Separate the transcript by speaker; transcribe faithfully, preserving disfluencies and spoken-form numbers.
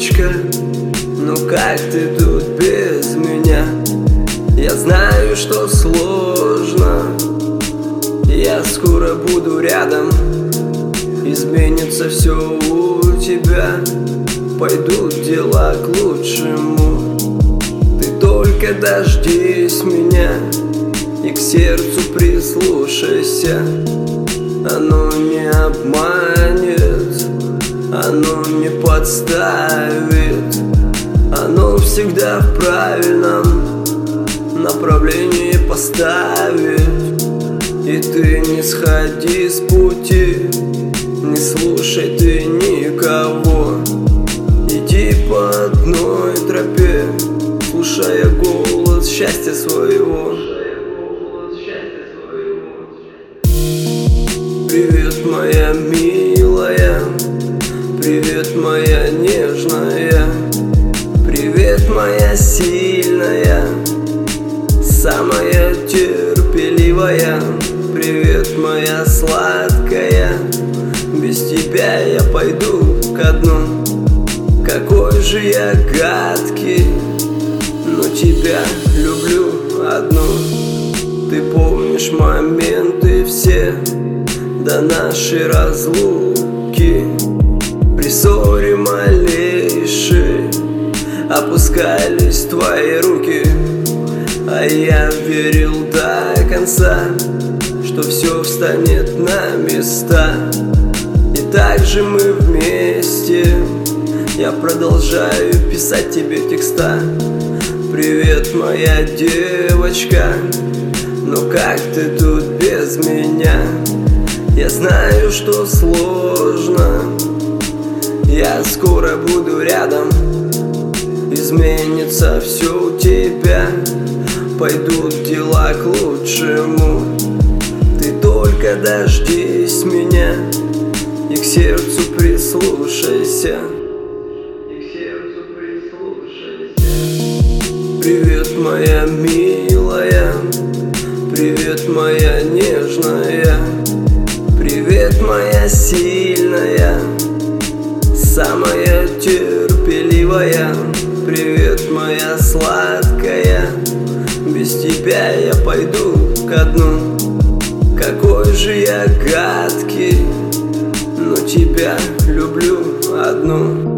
Speaker 1: девочка, ну как ты тут без меня? Я знаю, что сложно, я скоро буду рядом. Изменится все у тебя, пойдут дела к лучшему. Ты только дождись меня и к сердцу прислушайся. Оно не обманет, оно не подставит, оно всегда в правильном направлении поставит. И ты не сходи с пути, не слушай ты никого. Иди по одной тропе, слушая голос счастья своего. Привет, моя милая, привет, моя нежная, привет, моя сильная, самая терпеливая. Привет, моя сладкая, без тебя я пойду ко дну. Какой же я гадкий, но тебя люблю одну. Ты помнишь моменты все до нашей разлуки, при ссоре малейшей опускались твои руки. А я верил до конца, что все встанет на места. И так же мы вместе, я продолжаю писать тебе текста. Привет, моя девочка, ну как ты тут без меня? Я знаю, что сложно, я скоро буду рядом. Изменится все у тебя, пойдут дела к лучшему. Ты только дождись меня и к сердцу прислушайся. Привет, моя милая, привет, моя нежная, привет, моя сильная, самая терпеливая. Привет, моя сладкая, без тебя я пойду ко дну. Какой же я гадкий, но тебя люблю одну.